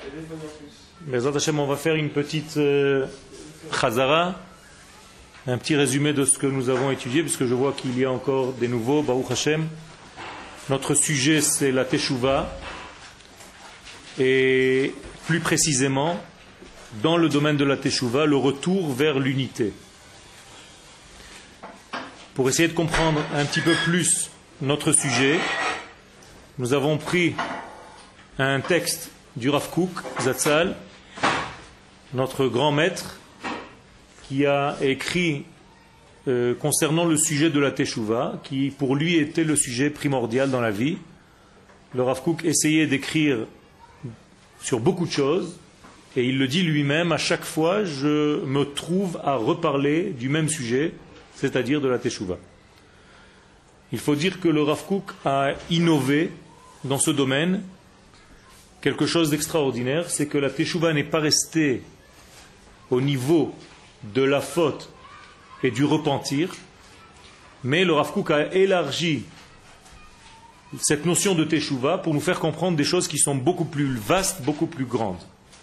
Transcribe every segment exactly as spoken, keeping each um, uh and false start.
Bezrat Hashem, on va faire une petite euh, chazara, un petit résumé de ce que nous avons étudié, puisque je vois qu'il y a encore des nouveaux. Baruch Hashem. Notre sujet, c'est la Teshuvah, et plus précisément, dans le domaine de la Teshuvah, le retour vers l'unité. Pour essayer de comprendre un petit peu plus notre sujet, nous avons pris un texte du Rav Kook Zatzal, notre grand maître, qui a écrit euh, concernant le sujet de la Teshuvah, qui pour lui était le sujet primordial dans la vie. Le Rav Kook essayait d'écrire sur beaucoup de choses, et il le dit lui-même, à chaque fois je me trouve à reparler du même sujet, c'est-à-dire de la Teshuvah. Il faut dire que le Rav Kook a innové dans ce domaine quelque chose d'extraordinaire, c'est que la Teshuvah n'est pas restée au niveau de la faute et du repentir, mais le Rav Kook a élargi cette notion de Teshuvah pour nous faire comprendre des choses qui sont beaucoup plus vastes, beaucoup plus grandes.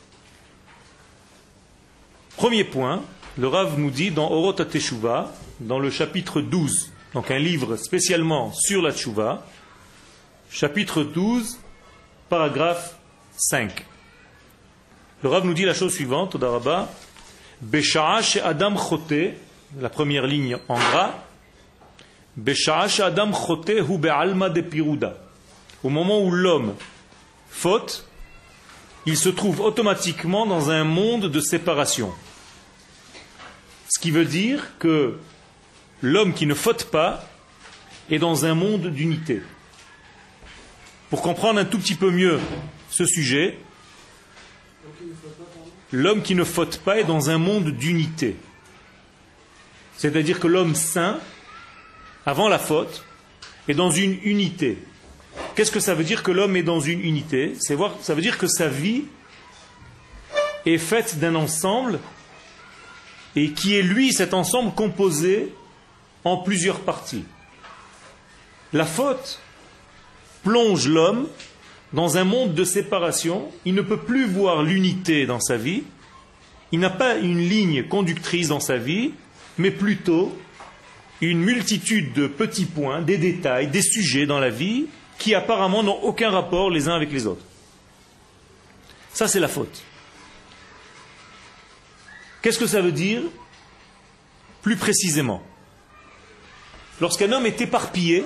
Premier point, le Rav nous dit dans Orot HaTeshuvah, dans le chapitre douze, donc un livre spécialement sur la Teshuvah, chapitre douze, paragraphe cinq. Le Rav nous dit la chose suivante, au Daraba, Besha'a she'adam chote, la première ligne en gras, Besha'a she'adam chote hu be'alma de piruda. Au moment où l'homme faute, il se trouve automatiquement dans un monde de séparation. Ce qui veut dire que l'homme qui ne faute pas est dans un monde d'unité. Pour comprendre un tout petit peu mieux ce sujet, l'homme qui ne faute pas est dans un monde d'unité. C'est-à-dire que l'homme saint, avant la faute, est dans une unité. Qu'est-ce que ça veut dire que l'homme est dans une unité? C'est voir, ça veut dire que sa vie est faite d'un ensemble et qui est lui, cet ensemble, composé en plusieurs parties. La faute plonge l'homme dans un monde de séparation. Il ne peut plus voir l'unité dans sa vie. Il n'a pas une ligne conductrice dans sa vie, mais plutôt une multitude de petits points, des détails, des sujets dans la vie qui apparemment n'ont aucun rapport les uns avec les autres. Ça, c'est la faute. Qu'est-ce que ça veut dire plus précisément? Lorsqu'un homme est éparpillé,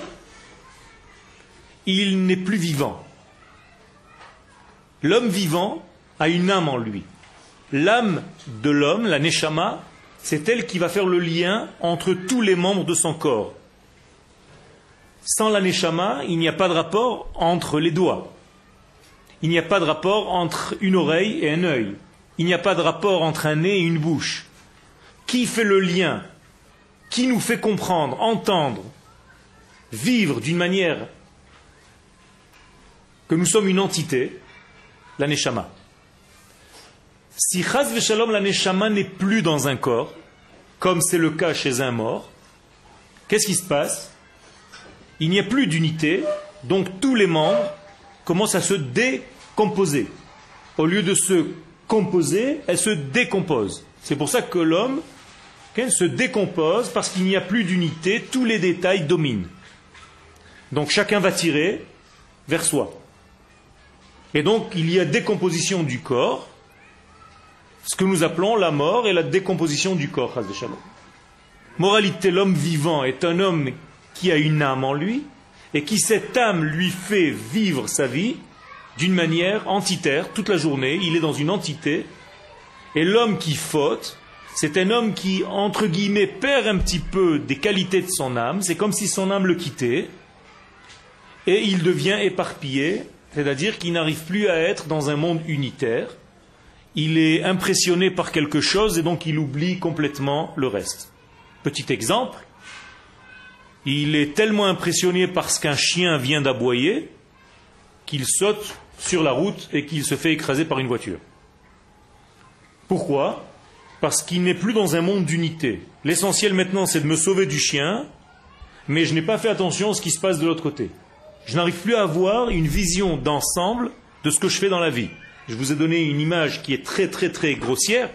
il n'est plus vivant. L'homme vivant a une âme en lui. L'âme de l'homme, la neshama, c'est elle qui va faire le lien entre tous les membres de son corps. Sans la neshama, il n'y a pas de rapport entre les doigts. Il n'y a pas de rapport entre une oreille et un œil. Il n'y a pas de rapport entre un nez et une bouche. Qui fait le lien? Qui nous fait comprendre, entendre, vivre d'une manière que nous sommes une entité? La neshama. Si chas v'shalom la neshama n'est plus dans un corps, comme c'est le cas chez un mort, qu'est-ce qui se passe? Il n'y a plus d'unité, donc tous les membres commencent à se décomposer. Au lieu de se composer, elles se décomposent. C'est pour ça que l'homme qu'elle se décompose, parce qu'il n'y a plus d'unité, tous les détails dominent. Donc chacun va tirer vers soi. Et donc il y a décomposition du corps, ce que nous appelons la mort et la décomposition du corps. Moralité, l'homme vivant est un homme qui a une âme en lui, et qui cette âme lui fait vivre sa vie d'une manière entitaire, toute la journée, il est dans une entité, et l'homme qui faute, c'est un homme qui, entre guillemets, perd un petit peu des qualités de son âme, c'est comme si son âme le quittait, et il devient éparpillé, c'est-à-dire qu'il n'arrive plus à être dans un monde unitaire, il est impressionné par quelque chose et donc il oublie complètement le reste. Petit exemple, il est tellement impressionné parce qu'un chien vient d'aboyer qu'il saute sur la route et qu'il se fait écraser par une voiture. Pourquoi ? Parce qu'il n'est plus dans un monde d'unité. L'essentiel maintenant, c'est de me sauver du chien, mais je n'ai pas fait attention à ce qui se passe de l'autre côté. Je n'arrive plus à avoir une vision d'ensemble de ce que je fais dans la vie. Je vous ai donné une image qui est très très très grossière,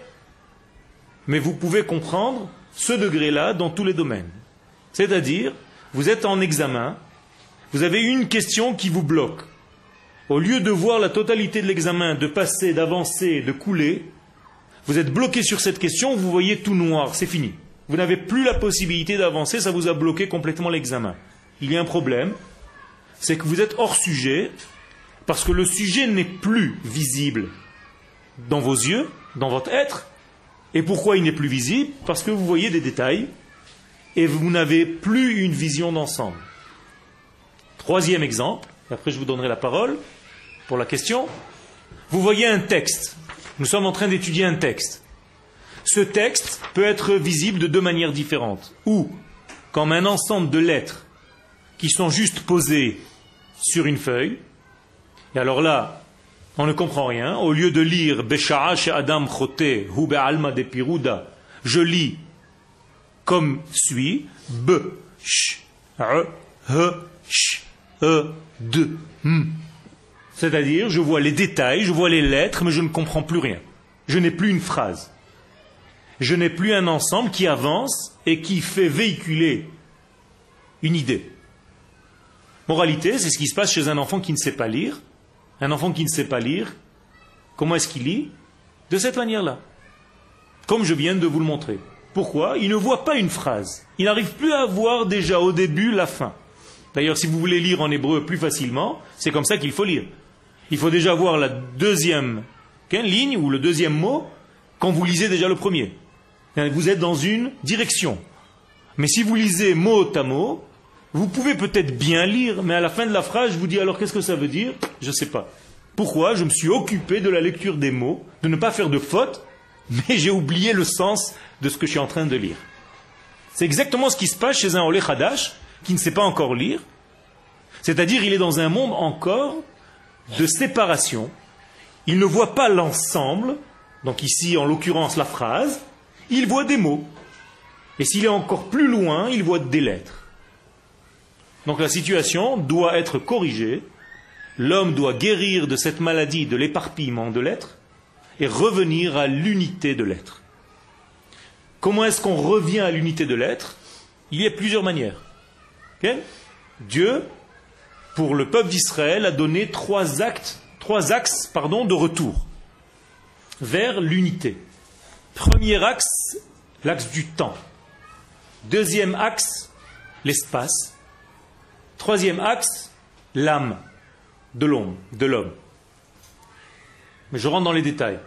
mais vous pouvez comprendre ce degré-là dans tous les domaines. C'est-à-dire, vous êtes en examen, vous avez une question qui vous bloque. Au lieu de voir la totalité de l'examen, de passer, d'avancer, de couler, vous êtes bloqué sur cette question, vous voyez tout noir, c'est fini. Vous n'avez plus la possibilité d'avancer, ça vous a bloqué complètement l'examen. Il y a un problème, c'est que vous êtes hors sujet, parce que le sujet n'est plus visible dans vos yeux, dans votre être. Et pourquoi il n'est plus visible? Parce que vous voyez des détails, et vous n'avez plus une vision d'ensemble. Troisième exemple, et après je vous donnerai la parole pour la question. Vous voyez un texte. Nous sommes en train d'étudier un texte. Ce texte peut être visible de deux manières différentes. Ou comme un ensemble de lettres qui sont juste posées sur une feuille. Et alors là, on ne comprend rien. Au lieu de lire Besha'a she Adam chote hu be'alma de piruda, je lis comme suit B, Sh, R, H, Sh, E, D, M. C'est-à-dire, je vois les détails, je vois les lettres, mais je ne comprends plus rien. Je n'ai plus une phrase. Je n'ai plus un ensemble qui avance et qui fait véhiculer une idée. Moralité, c'est ce qui se passe chez un enfant qui ne sait pas lire. Un enfant qui ne sait pas lire, comment est-ce qu'il lit? De cette manière-là. Comme je viens de vous le montrer. Pourquoi? Il ne voit pas une phrase. Il n'arrive plus à voir déjà au début la fin. D'ailleurs, si vous voulez lire en hébreu plus facilement, c'est comme ça qu'il faut lire. Il faut déjà voir la deuxième ligne ou le deuxième mot quand vous lisez déjà le premier. Vous êtes dans une direction. Mais si vous lisez mot à mot, vous pouvez peut-être bien lire, mais à la fin de la phrase, je vous dis alors qu'est-ce que ça veut dire? Je ne sais pas. Pourquoi? Je me suis occupé de la lecture des mots, de ne pas faire de faute, mais j'ai oublié le sens de ce que je suis en train de lire. C'est exactement ce qui se passe chez un Olé Hadash qui ne sait pas encore lire. C'est-à-dire il est dans un monde encore de séparation. Il ne voit pas l'ensemble, donc ici en l'occurrence la phrase, il voit des mots. Et s'il est encore plus loin, il voit des lettres. Donc la situation doit être corrigée, l'homme doit guérir de cette maladie de l'éparpillement de l'être et revenir à l'unité de l'être. Comment est-ce qu'on revient à l'unité de l'être? Il y a plusieurs manières. Okay? Dieu, pour le peuple d'Israël, a donné trois actes, trois axes pardon, de retour vers l'unité. Premier axe, l'axe du temps. Deuxième axe, l'espace. Troisième axe, l'âme de l'homme, de l'homme. Mais je rentre dans les détails.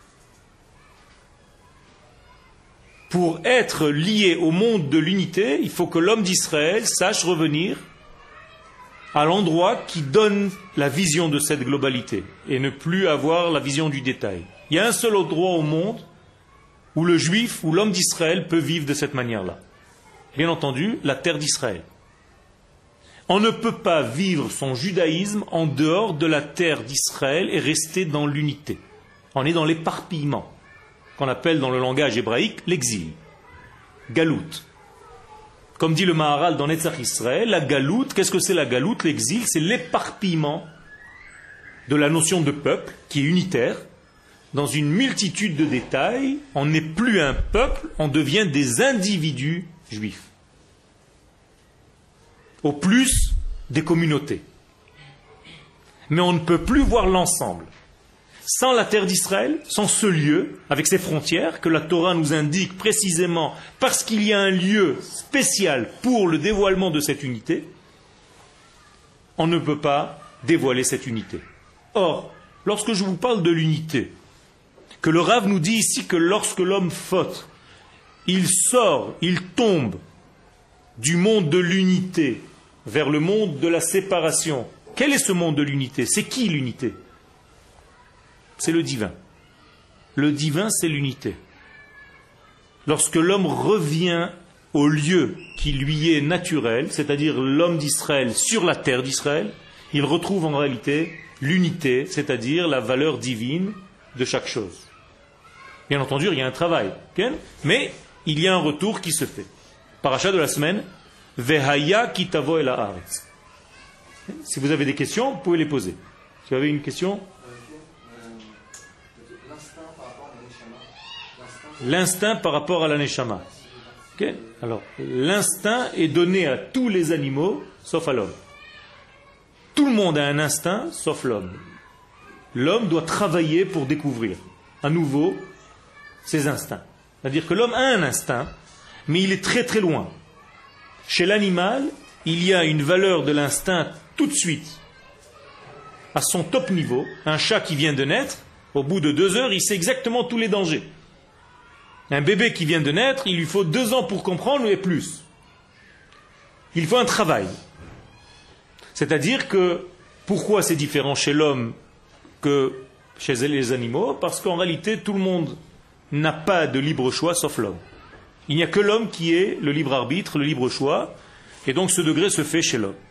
Pour être lié au monde de l'unité, il faut que l'homme d'Israël sache revenir à l'endroit qui donne la vision de cette globalité et ne plus avoir la vision du détail. Il y a un seul endroit au monde où le juif, où l'homme d'Israël peut vivre de cette manière-là. Bien entendu, la terre d'Israël. On ne peut pas vivre son judaïsme en dehors de la terre d'Israël et rester dans l'unité. On est dans l'éparpillement, qu'on appelle dans le langage hébraïque l'exil. Galout. Comme dit le Maharal dans Netzach Israël, la galoute, qu'est-ce que c'est la galoute? L'exil, c'est l'éparpillement de la notion de peuple, qui est unitaire. Dans une multitude de détails, on n'est plus un peuple, on devient des individus juifs. Au plus des communautés. Mais on ne peut plus voir l'ensemble. Sans la terre d'Israël, sans ce lieu, avec ses frontières, que la Torah nous indique précisément, parce qu'il y a un lieu spécial pour le dévoilement de cette unité, on ne peut pas dévoiler cette unité. Or, lorsque je vous parle de l'unité, que le Rav nous dit ici que lorsque l'homme faute, il sort, il tombe du monde de l'unité vers le monde de la séparation. Quel est ce monde de l'unité? C'est qui l'unité? C'est le divin. Le divin, c'est l'unité. Lorsque l'homme revient au lieu qui lui est naturel, c'est-à-dire l'homme d'Israël sur la terre d'Israël, il retrouve en réalité l'unité, c'est-à-dire la valeur divine de chaque chose. Bien entendu, il y a un travail, mais il y a un retour qui se fait. Paracha de la semaine, Vehaya kitavo el haaretz. Si vous avez des questions, vous pouvez les poser. Si vous avez une question? L'instinct par rapport à la neshama. Okay? Alors, l'instinct est donné à tous les animaux, sauf à l'homme. Tout le monde a un instinct, sauf l'homme. L'homme doit travailler pour découvrir à nouveau ses instincts. C'est-à-dire que l'homme a un instinct, mais il est très très loin. Chez l'animal, il y a une valeur de l'instinct tout de suite, à son top niveau. Un chat qui vient de naître, au bout de deux heures, il sait exactement tous les dangers. Un bébé qui vient de naître, il lui faut deux ans pour comprendre et plus. Il faut un travail. C'est-à-dire que, pourquoi c'est différent chez l'homme que chez les animaux? Parce qu'en réalité, tout le monde n'a pas de libre choix sauf l'homme. Il n'y a que l'homme qui est le libre arbitre, le libre choix, et donc ce degré se fait chez l'homme.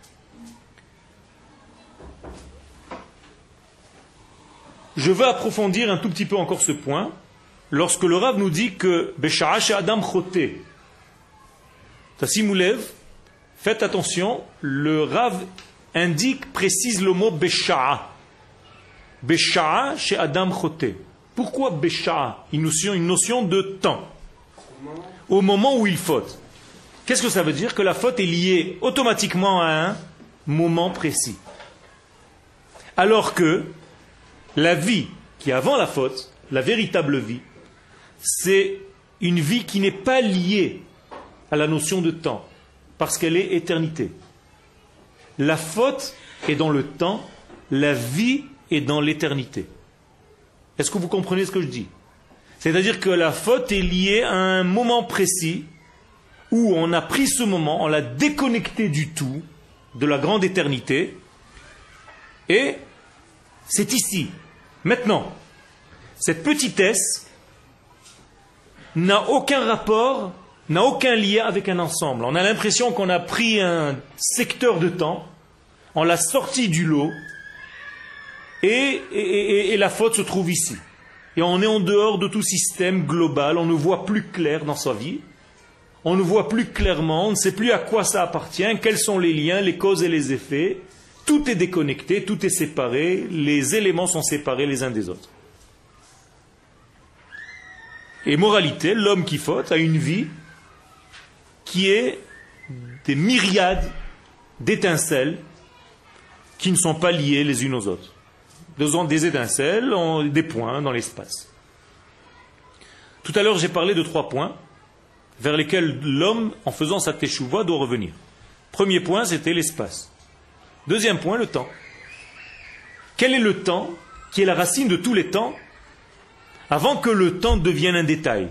Je veux approfondir un tout petit peu encore ce point, lorsque le Rav nous dit que Besha'a she'adam choté. Tasimoulev, faites attention, le Rav indique, précise le mot Besha'a. Besha'a she'adam choté. Pourquoi Besha'a? Une notion, une notion de temps. Au moment où il faute. Qu'est-ce que ça veut dire? Que la faute est liée automatiquement à un moment précis. Alors que la vie qui est avant la faute, la véritable vie, c'est une vie qui n'est pas liée à la notion de temps, parce qu'elle est éternité. La faute est dans le temps, la vie est dans l'éternité. Est-ce que vous comprenez ce que je dis? C'est-à-dire que la faute est liée à un moment précis où on a pris ce moment, on l'a déconnecté du tout, de la grande éternité, et c'est ici, maintenant. Cette petitesse n'a aucun rapport, n'a aucun lien avec un ensemble. On a l'impression qu'on a pris un secteur de temps, on l'a sorti du lot, et, et, et, et la faute se trouve ici. Et on est en dehors de tout système global, on ne voit plus clair dans sa vie, on ne voit plus clairement, on ne sait plus à quoi ça appartient, quels sont les liens, les causes et les effets. Tout est déconnecté, tout est séparé, les éléments sont séparés les uns des autres. Et moralité, l'homme qui faute a une vie qui est des myriades d'étincelles qui ne sont pas liées les unes aux autres. Des étincelles ont des points dans l'espace. Tout à l'heure, j'ai parlé de trois points vers lesquels l'homme, en faisant sa teshuva, doit revenir. Premier point, c'était l'espace. Deuxième point, le temps. Quel est le temps qui est la racine de tous les temps avant que le temps devienne un détail?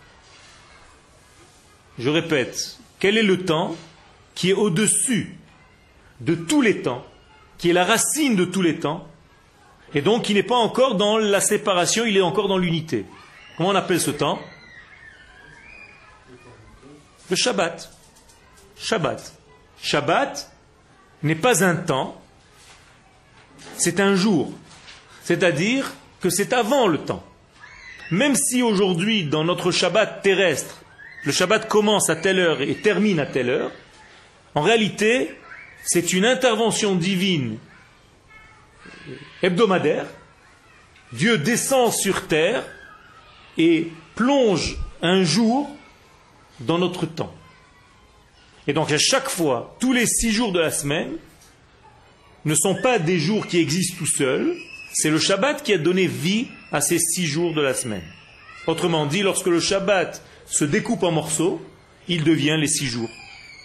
Je répète, quel est le temps qui est au-dessus de tous les temps, qui est la racine de tous les temps, et donc qui n'est pas encore dans la séparation, il est encore dans l'unité. Comment on appelle ce temps? Le Shabbat. Shabbat. Shabbat n'est pas un temps, c'est un jour. C'est-à-dire que c'est avant le temps. Même si aujourd'hui, dans notre Shabbat terrestre, le Shabbat commence à telle heure et termine à telle heure, en réalité, c'est une intervention divine hebdomadaire. Dieu descend sur terre et plonge un jour dans notre temps. Et donc à chaque fois, tous les six jours de la semaine ne sont pas des jours qui existent tout seuls, c'est le Shabbat qui a donné vie à ces six jours de la semaine. Autrement dit, lorsque le Shabbat se découpe en morceaux, il devient les six jours.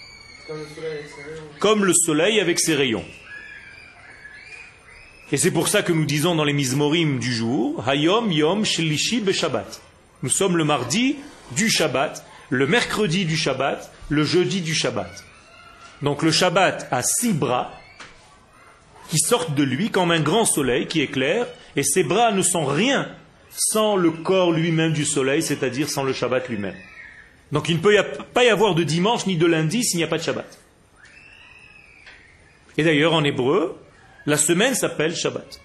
Comme le soleil avec ses rayons. Et c'est pour ça que nous disons dans les Mizmorim du jour, Hayom Yom Shlishi Beshabbat. Nous sommes le mardi du Shabbat, le mercredi du Shabbat, le jeudi du Shabbat. Donc le Shabbat a six bras qui sortent de lui comme un grand soleil qui éclaire, et ces bras ne sont rien sans le corps lui-même du soleil, c'est-à-dire sans le Shabbat lui-même. Donc il ne peut y a, pas y avoir de dimanche ni de lundi s'il n'y a pas de Shabbat. Et d'ailleurs en hébreu, la semaine s'appelle Shabbat.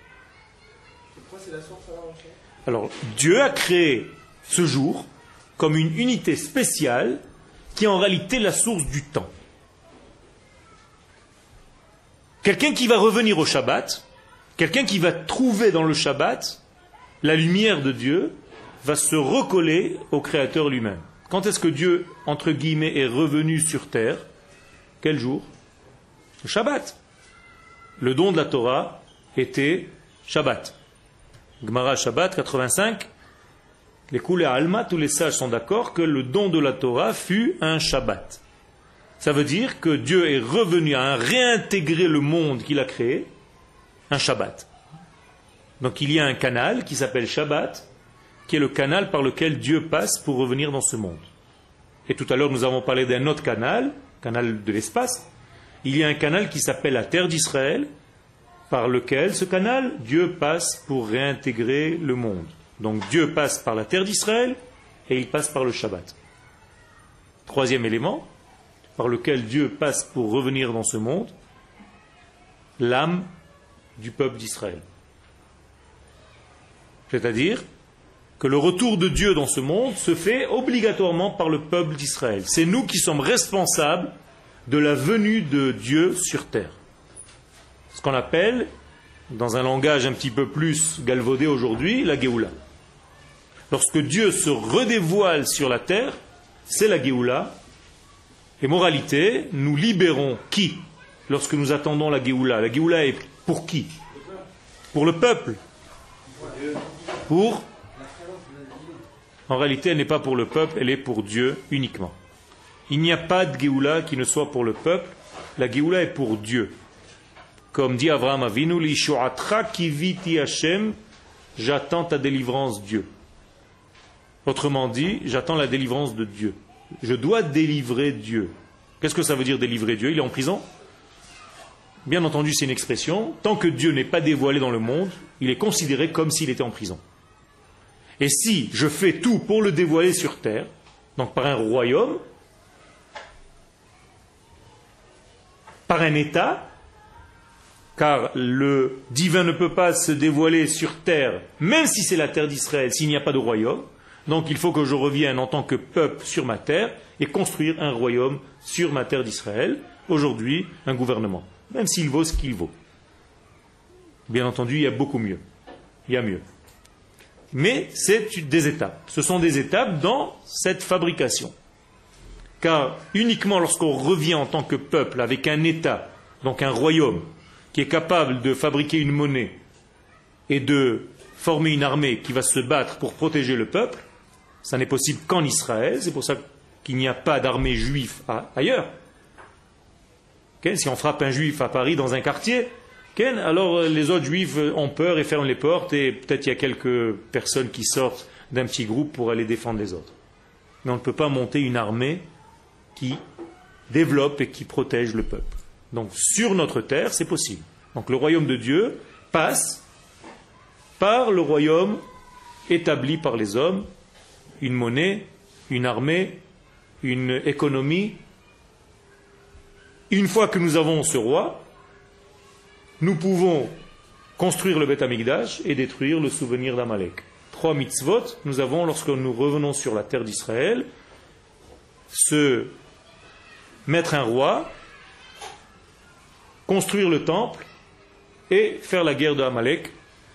Alors Dieu a créé ce jour comme une unité spéciale qui est en réalité la source du temps. Quelqu'un qui va revenir au Shabbat, quelqu'un qui va trouver dans le Shabbat la lumière de Dieu, va se recoller au Créateur lui-même. Quand est-ce que Dieu, entre guillemets, est revenu sur terre? Quel jour? Le Shabbat. Le don de la Torah était Shabbat. Gemara Shabbat quatre-vingt-cinq. Les Koulé Alma, tous les sages sont d'accord que le don de la Torah fut un Shabbat. Ça veut dire que Dieu est revenu à réintégrer le monde qu'il a créé, un Shabbat. Donc il y a un canal qui s'appelle Shabbat, qui est le canal par lequel Dieu passe pour revenir dans ce monde. Et tout à l'heure nous avons parlé d'un autre canal, canal de l'espace. Il y a un canal qui s'appelle la terre d'Israël, par lequel ce canal, Dieu passe pour réintégrer le monde. Donc Dieu passe par la terre d'Israël et il passe par le Shabbat. Troisième élément, par lequel Dieu passe pour revenir dans ce monde, l'âme du peuple d'Israël. C'est-à-dire que le retour de Dieu dans ce monde se fait obligatoirement par le peuple d'Israël. C'est nous qui sommes responsables de la venue de Dieu sur terre. Ce qu'on appelle, dans un langage un petit peu plus galvaudé aujourd'hui, la Géoula. Lorsque Dieu se redévoile sur la terre, c'est la Géoula. Et moralité, nous libérons qui lorsque nous attendons la Géoula? La Géoula est pour qui? Pour le peuple. Pour En réalité, elle n'est pas pour le peuple, elle est pour Dieu uniquement. Il n'y a pas de Géoula qui ne soit pour le peuple. La Géoula est pour Dieu. Comme dit Avraham Avinu, Lishuatra kiviti Hashem, j'attends ta délivrance, Dieu. Autrement dit, j'attends la délivrance de Dieu. Je dois délivrer Dieu. Qu'est-ce que ça veut dire délivrer Dieu? Il est en prison? Bien entendu, c'est une expression. Tant que Dieu n'est pas dévoilé dans le monde, il est considéré comme s'il était en prison. Et si je fais tout pour le dévoiler sur terre, donc par un royaume, par un État, car le divin ne peut pas se dévoiler sur terre, même si c'est la terre d'Israël, s'il n'y a pas de royaume. Donc il faut que je revienne en tant que peuple sur ma terre et construire un royaume sur ma terre d'Israël. Aujourd'hui, un gouvernement, même s'il vaut ce qu'il vaut. Bien entendu, il y a beaucoup mieux. Il y a mieux. Mais c'est des étapes. Ce sont des étapes dans cette fabrication. Car uniquement lorsqu'on revient en tant que peuple avec un État, donc un royaume, qui est capable de fabriquer une monnaie et de former une armée qui va se battre pour protéger le peuple, ça n'est possible qu'en Israël. C'est pour ça qu'il n'y a pas d'armée juive ailleurs. Okay? Si on frappe un juif à Paris dans un quartier, okay? Alors les autres juifs ont peur et ferment les portes, et peut-être il y a quelques personnes qui sortent d'un petit groupe pour aller défendre les autres. Mais on ne peut pas monter une armée qui développe et qui protège le peuple. Donc sur notre terre, c'est possible. Donc le royaume de Dieu passe par le royaume établi par les hommes, une monnaie, une armée, une économie. Une fois que nous avons ce roi, nous pouvons construire le Beth Amikdash et détruire le souvenir d'Amalek. Trois mitzvot, nous avons, lorsque nous revenons sur la terre d'Israël, se mettre un roi, construire le temple et faire la guerre de Amalek.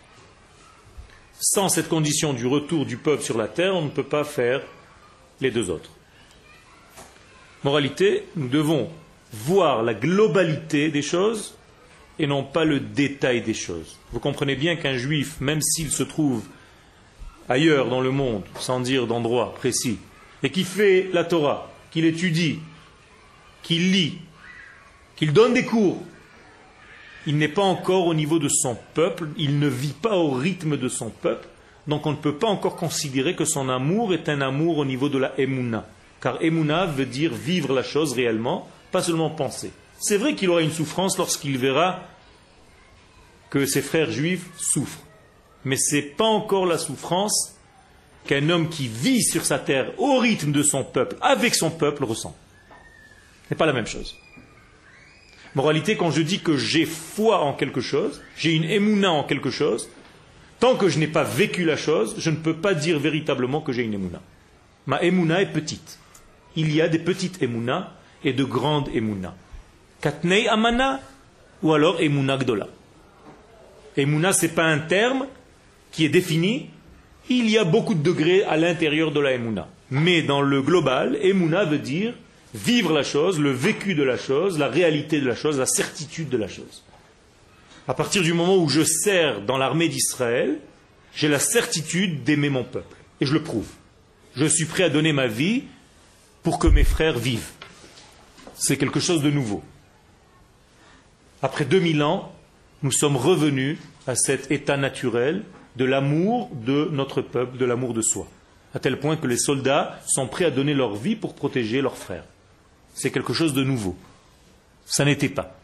Sans cette condition du retour du peuple sur la terre, on ne peut pas faire les deux autres. Moralité, nous devons voir la globalité des choses et non pas le détail des choses. Vous comprenez bien qu'un juif, même s'il se trouve ailleurs dans le monde, sans dire d'endroit précis, et qui fait la Torah, qu'il étudie, qu'il lit, qu'il donne des cours, il n'est pas encore au niveau de son peuple, il ne vit pas au rythme de son peuple, donc on ne peut pas encore considérer que son amour est un amour au niveau de la Emouna. Car Emouna veut dire vivre la chose réellement, pas seulement penser. C'est vrai qu'il aura une souffrance lorsqu'il verra que ses frères juifs souffrent. Mais ce n'est pas encore la souffrance qu'un homme qui vit sur sa terre au rythme de son peuple, avec son peuple, ressent. Ce n'est pas la même chose. Moralité, quand je dis que j'ai foi en quelque chose, j'ai une émouna en quelque chose, tant que je n'ai pas vécu la chose, je ne peux pas dire véritablement que j'ai une émouna. Ma émouna est petite. Il y a des petites émounas et de grandes émounas. Katnei amana ou alors émouna gdola. Émouna, ce n'est pas un terme qui est défini, il y a beaucoup de degrés à l'intérieur de la Emouna. Mais dans le global, Emouna veut dire vivre la chose, le vécu de la chose, la réalité de la chose, la certitude de la chose. À partir du moment où je sers dans l'armée d'Israël, j'ai la certitude d'aimer mon peuple. Et je le prouve. Je suis prêt à donner ma vie pour que mes frères vivent. C'est quelque chose de nouveau. Après deux mille ans, nous sommes revenus à cet état naturel de l'amour de notre peuple, de l'amour de soi. À tel point que les soldats sont prêts à donner leur vie pour protéger leurs frères. C'est quelque chose de nouveau. Ça n'était pas.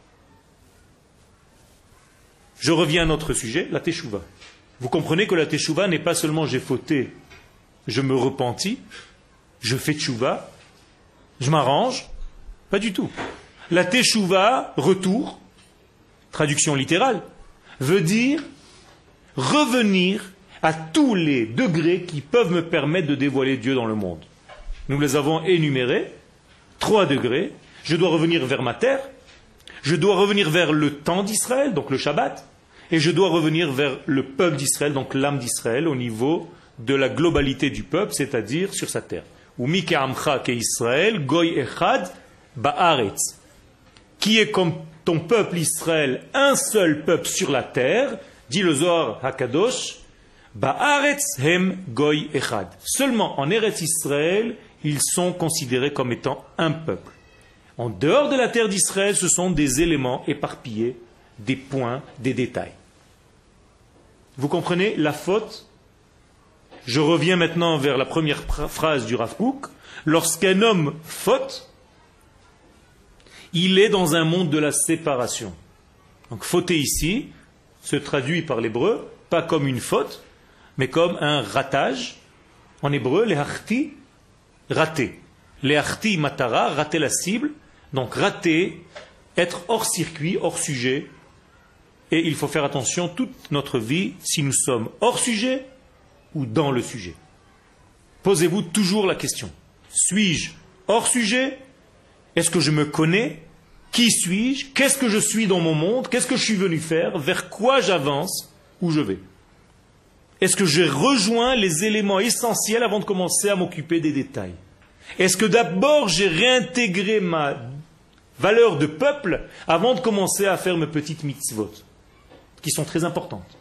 Je reviens à notre sujet, la teshuva. Vous comprenez que la teshuva n'est pas seulement j'ai fauté, je me repentis, je fais teshuva, je m'arrange. Pas du tout. La teshuva, retour, traduction littérale, veut dire revenir à tous les degrés qui peuvent me permettre de dévoiler Dieu dans le monde. Nous les avons énumérés, trois degrés. Je dois revenir vers ma terre, je dois revenir vers le temps d'Israël, donc le Shabbat, et je dois revenir vers le peuple d'Israël, donc l'âme d'Israël, au niveau de la globalité du peuple, c'est-à-dire sur sa terre. Ou mi ke'amcha ke'Israël, goy echad ba'aretz. Qui est comme ton peuple Israël, un seul peuple sur la terre, dit le Zohar Hakadosh, ba'aretz hem goy echad. Seulement en Eretz Israël, ils sont considérés comme étant un peuple. En dehors de la terre d'Israël, ce sont des éléments éparpillés, des points, des détails. Vous comprenez la faute? Je reviens maintenant vers la première phrase du Rav Kook. Lorsqu'un homme faute, il est dans un monde de la séparation. Donc fauter ici se traduit par l'hébreu, pas comme une faute, mais comme un ratage. En hébreu, les harti, rater. Les harti matara, rater la cible. Donc rater, être hors circuit, hors sujet. Et il faut faire attention toute notre vie si nous sommes hors sujet ou dans le sujet. Posez-vous toujours la question. Suis-je hors sujet? Est-ce que je me connais? Qui suis-je? Qu'est-ce que je suis dans mon monde? Qu'est-ce que je suis venu faire? Vers quoi j'avance? Où je vais? Est-ce que j'ai rejoint les éléments essentiels avant de commencer à m'occuper des détails? Est-ce que d'abord j'ai réintégré ma valeur de peuple avant de commencer à faire mes petites mitzvot, qui sont très importantes?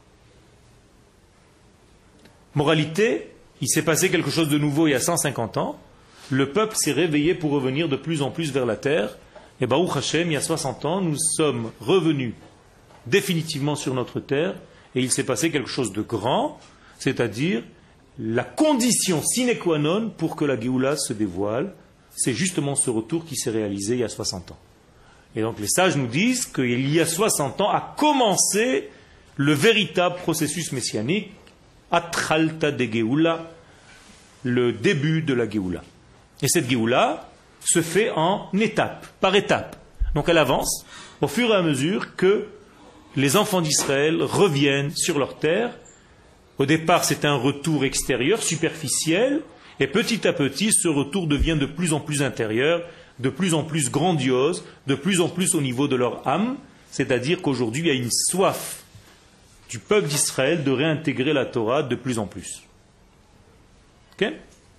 Moralité, il s'est passé quelque chose de nouveau il y a cent cinquante ans. Le peuple s'est réveillé pour revenir de plus en plus vers la terre. Et Baruch Hashem, il y a soixante ans, nous sommes revenus définitivement sur notre terre. Et il s'est passé quelque chose de grand, c'est-à-dire la condition sine qua non pour que la Géoula se dévoile. C'est justement ce retour qui s'est réalisé il y a soixante ans. Et donc les sages nous disent qu'il y a soixante ans a commencé le véritable processus messianique, Atralta de Géoula, le début de la Géoula. Et cette Géoula se fait en étapes, par étapes. Donc elle avance au fur et à mesure que les enfants d'Israël reviennent sur leur terre. Au départ, c'est un retour extérieur, superficiel, et petit à petit, ce retour devient de plus en plus intérieur, de plus en plus grandiose, de plus en plus au niveau de leur âme, c'est-à-dire qu'aujourd'hui, il y a une soif du peuple d'Israël de réintégrer la Torah de plus en plus. Ok?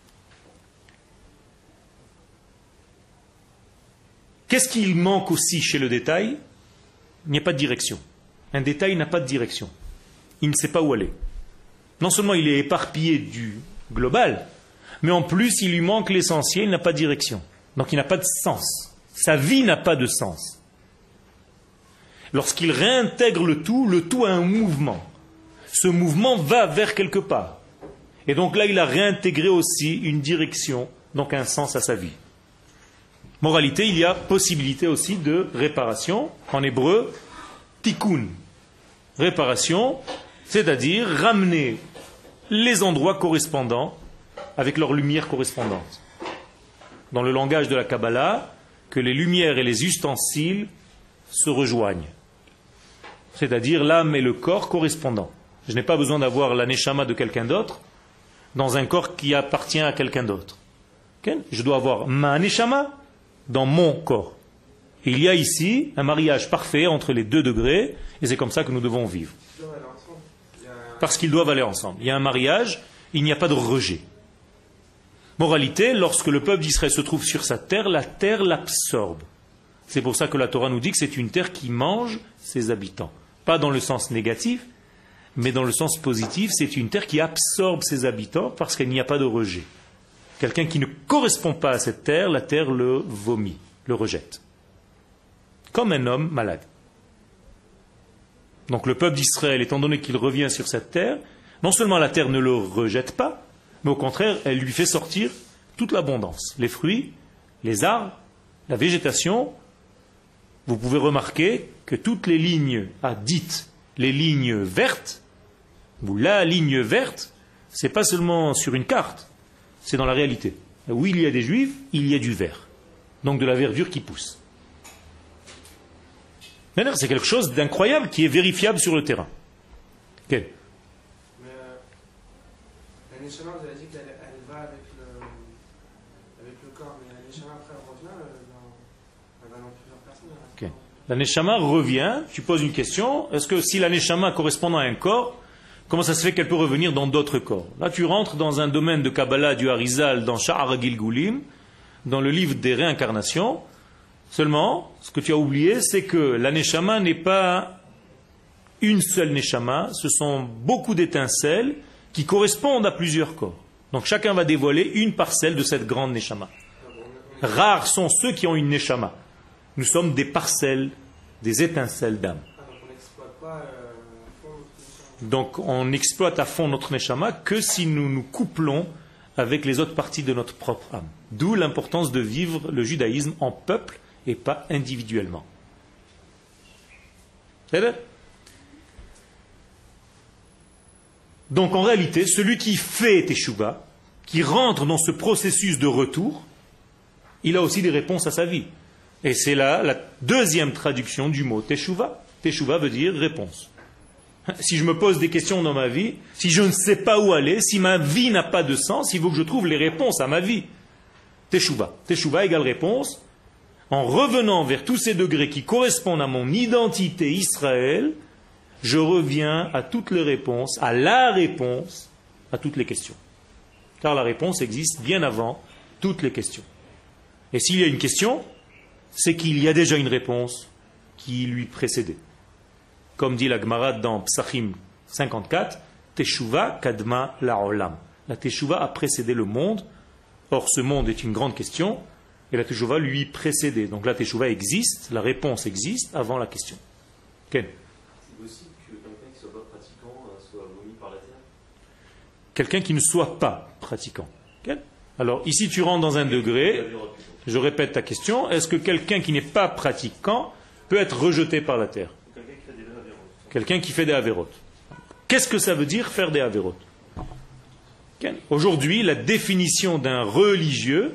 Qu'est-ce qu'il manque aussi chez le détail? Il n'y a pas de direction. Un détail n'a pas de direction. Il ne sait pas où aller. Non seulement il est éparpillé du global, mais en plus il lui manque l'essentiel, il n'a pas de direction. Donc il n'a pas de sens. Sa vie n'a pas de sens. Lorsqu'il réintègre le tout, le tout a un mouvement. Ce mouvement va vers quelque part. Et donc là, il a réintégré aussi une direction, donc un sens à sa vie. Moralité, il y a possibilité aussi de réparation. En hébreu, tikkun. Réparation, c'est-à-dire ramener les endroits correspondants avec leur lumière correspondante. Dans le langage de la Kabbalah, que les lumières et les ustensiles se rejoignent. C'est-à-dire l'âme et le corps correspondants. Je n'ai pas besoin d'avoir la neshama de quelqu'un d'autre dans un corps qui appartient à quelqu'un d'autre. Okay? Je dois avoir ma neshama dans mon corps. Et il y a ici un mariage parfait entre les deux degrés, et c'est comme ça que nous devons vivre. Il y a parce qu'ils doivent aller ensemble. Il y a un mariage, il n'y a pas de rejet. Moralité, lorsque le peuple d'Israël se trouve sur sa terre, la terre l'absorbe. C'est pour ça que la Torah nous dit que c'est une terre qui mange ses habitants. Pas dans le sens négatif, mais dans le sens positif, c'est une terre qui absorbe ses habitants parce qu'il n'y a pas de rejet. Quelqu'un qui ne correspond pas à cette terre, la terre le vomit, le rejette. Comme un homme malade. Donc le peuple d'Israël, étant donné qu'il revient sur cette terre, non seulement la terre ne le rejette pas, mais au contraire, elle lui fait sortir toute l'abondance. Les fruits, les arbres, la végétation. Vous pouvez remarquer que toutes les lignes à dites, les lignes vertes, ou la ligne verte, c'est pas seulement sur une carte, c'est dans la réalité. Où il y a des juifs, il y a du vert. Donc de la verdure qui pousse. Maintenant, c'est quelque chose d'incroyable qui est vérifiable sur le terrain. Okay. Mais euh, la Neshama, vous avez dit qu'elle elle va avec le, avec le corps, mais la Neshama après elle revient, elle, dans, elle va dans plusieurs personnes. Okay. La Neshama revient, tu poses une question, est-ce que si la Neshama correspond à un corps, comment ça se fait qu'elle peut revenir dans d'autres corps? Là tu rentres dans un domaine de Kabbalah du Harizal, dans Sha'ar Gilgulim, dans le livre des réincarnations. Seulement, ce que tu as oublié, c'est que la Neshama n'est pas une seule Neshama, ce sont beaucoup d'étincelles qui correspondent à plusieurs corps. Donc chacun va dévoiler une parcelle de cette grande Neshama. Rares sont ceux qui ont une Neshama. Nous sommes des parcelles, des étincelles d'âme. Donc on exploite à fond notre Neshama que si nous nous couplons avec les autres parties de notre propre âme. D'où l'importance de vivre le judaïsme en peuple et pas individuellement. Donc en réalité, celui qui fait Teshuvah, qui rentre dans ce processus de retour, il a aussi des réponses à sa vie. Et c'est là la deuxième traduction du mot Teshuvah. Teshuvah veut dire réponse. Si je me pose des questions dans ma vie, si je ne sais pas où aller, si ma vie n'a pas de sens, il faut que je trouve les réponses à ma vie. Teshuvah. Teshuvah égale réponse. En revenant vers tous ces degrés qui correspondent à mon identité Israël, je reviens à toutes les réponses, à la réponse à toutes les questions. Car la réponse existe bien avant toutes les questions. Et s'il y a une question, c'est qu'il y a déjà une réponse qui lui précédait. Comme dit la Gemara dans Psachim cinquante-quatre, Teshuvah kadma la'olam. La Teshuvah a précédé le monde. Or, ce monde est une grande question, et la Teshuvah lui précédait. Donc la Teshuvah existe, la réponse existe avant la question. Ken? C'est possible que quelqu'un qui ne soit pas pratiquant soit vomi par la terre? Quelqu'un qui ne soit pas pratiquant. Ken? Alors, ici tu rentres dans un degré, je répète ta question, est-ce que quelqu'un qui n'est pas pratiquant peut être rejeté par la terre? Quelqu'un qui fait des avérotes. Qu'est-ce que ça veut dire faire des avérotes? Aujourd'hui, la définition d'un religieux,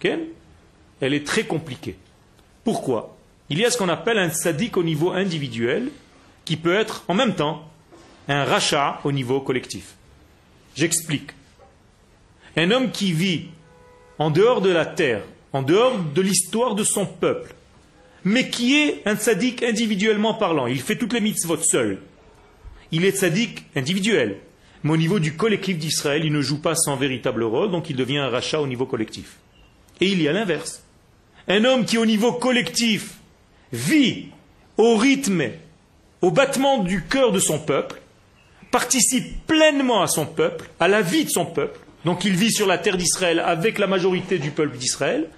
elle est très compliquée. Pourquoi? Il y a ce qu'on appelle un tzaddik au niveau individuel, qui peut être en même temps un rachat au niveau collectif. J'explique. Un homme qui vit en dehors de la terre, en dehors de l'histoire de son peuple, mais qui est un tzaddik individuellement parlant, il fait toutes les mitzvot seul. Il est tzaddik individuel. Mais au niveau du collectif d'Israël, il ne joue pas son véritable rôle, donc il devient un rachat au niveau collectif. Et il y a l'inverse. Un homme qui, au niveau collectif, vit au rythme, au battement du cœur de son peuple, participe pleinement à son peuple, à la vie de son peuple, donc il vit sur la terre d'Israël avec la majorité du peuple d'Israël,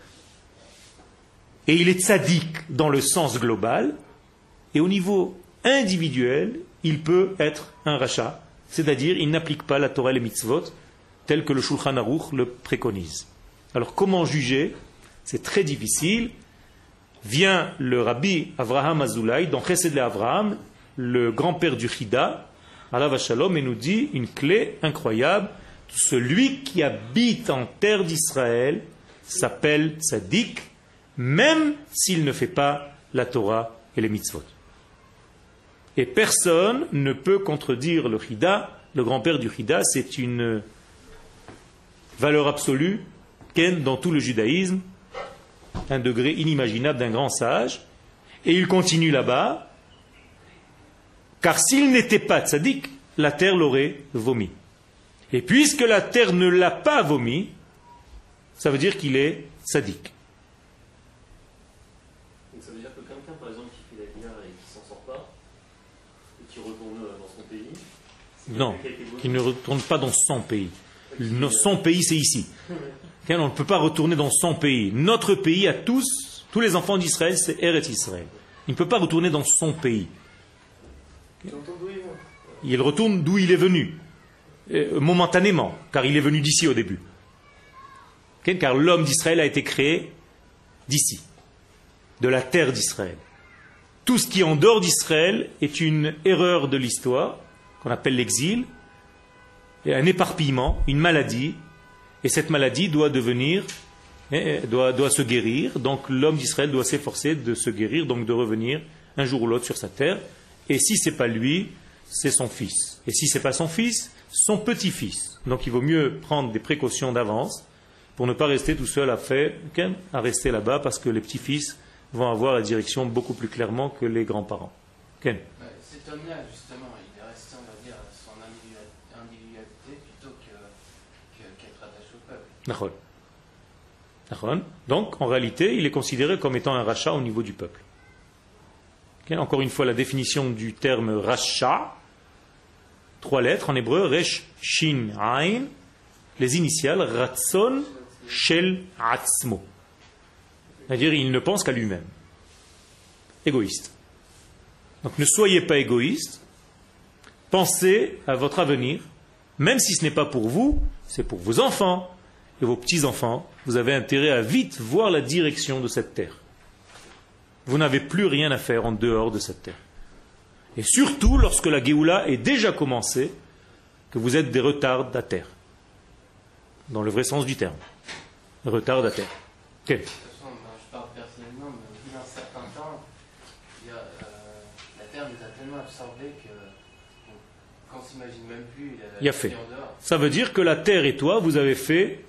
et il est tzaddik dans le sens global, et au niveau individuel, il peut être un rachat, c'est-à-dire il n'applique pas la Torah et les mitzvot tel que le Shulchan Aruch le préconise. Alors comment juger? C'est très difficile. Vient le rabbi Avraham Azoulay dans Chesed le Avraham, le grand-père du Chida, Alav Shalom, et nous dit une clé incroyable. Celui qui habite en terre d'Israël s'appelle tzaddik, même s'il ne fait pas la Torah et les mitzvot. Et personne ne peut contredire le Chida. Le grand-père du Chida, c'est une valeur absolue dans tout le judaïsme, un degré inimaginable d'un grand sage. Et il continue là-bas, car s'il n'était pas tzaddik, la terre l'aurait vomi. Et puisque la terre ne l'a pas vomi, ça veut dire qu'il est sadique. Donc ça veut dire que quelqu'un, par exemple, qui fait la guerre et qui s'en sort pas, et qui retourne dans son pays... Non, qui ne retourne pas dans son pays. Le- Son pays, c'est ici. On ne peut pas retourner dans son pays. Notre pays à tous, tous les enfants d'Israël, c'est Eretz Israël. Il ne peut pas retourner dans son pays. Tu entends d'où il vient? Il retourne d'où il est venu, euh, momentanément, car il est venu d'ici au début. Ok, car l'homme d'Israël a été créé d'ici, de la terre d'Israël. Tout ce qui est en dehors d'Israël est une erreur de l'histoire, qu'on appelle l'exil, et un éparpillement, une maladie, et cette maladie doit devenir, eh, doit, doit se guérir, donc l'homme d'Israël doit s'efforcer de se guérir, donc de revenir un jour ou l'autre sur sa terre, et si ce n'est pas lui, c'est son fils. Et si ce n'est pas son fils, son petit-fils. Donc il vaut mieux prendre des précautions d'avance pour ne pas rester tout seul à faire, à rester là-bas, parce que les petits-fils vont avoir la direction beaucoup plus clairement que les grands-parents. Ken? Ouais, cet homme-là, justement, il est resté, on va dire, à son individua- individualité plutôt que, que- qu'être attaché au peuple. Nachon. Nachon. Donc, en réalité, il est considéré comme étant un rachat au niveau du peuple. Ok. Encore une fois, la définition du terme rachat, trois lettres en hébreu, resh, shin, ain, les initiales, ratson, shel, atzmo. C'est-à-dire, il ne pense qu'à lui-même. Égoïste. Donc, ne soyez pas égoïste. Pensez à votre avenir, même si ce n'est pas pour vous, c'est pour vos enfants et vos petits-enfants. Vous avez intérêt à vite voir la direction de cette terre. Vous n'avez plus rien à faire en dehors de cette terre. Et surtout, lorsque la Géoula est déjà commencée, que vous êtes des retardataires. Dans le vrai sens du terme. Retardataires. Ok. De toute façon, ben, je parle personnellement, mais au bout d'un certain temps, il y a, euh, la Terre nous a tellement absorbés que on- qu'on ne s'imagine même plus la, Il y a la fait. vie en dehors. Ça veut dire que la terre et toi, vous avez fait